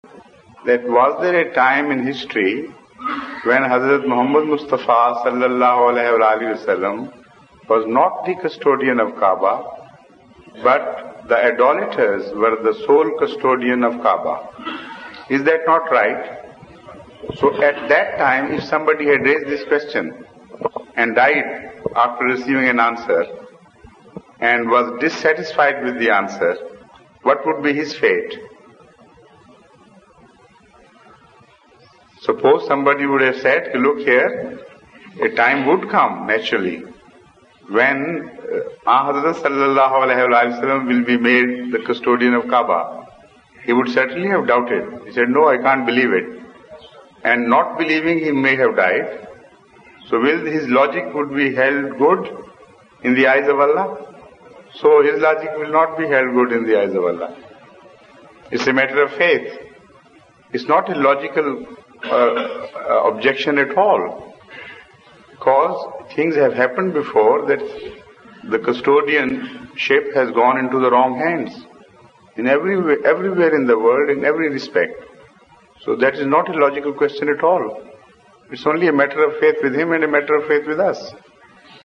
that was there a time in history when Hazrat Muhammad Mustafa sallallahu alaihi wasallam was not the custodian of Kaaba, but the idolaters were the sole custodian of Kaaba. Is that not right? So at that time, if somebody had raised this question and died after receiving an answer and was dissatisfied with the answer, what would be his fate? Suppose somebody would have said, look here, a time would come naturally when Hazrat sallallahu alaihi wasallam will be made the custodian of Kaaba. He would certainly have doubted. He said, no, I can't believe it. And not believing, he may have died. So will his logic would be held good in the eyes of Allah? So his logic will not be held good in the eyes of Allah. It's a matter of faith. It's not a logical objection at all. Because things have happened before that the custodianship has gone into the wrong hands. In everywhere in the world, in every respect. So that is not a logical question at all. It's only a matter of faith with him and a matter of faith with us.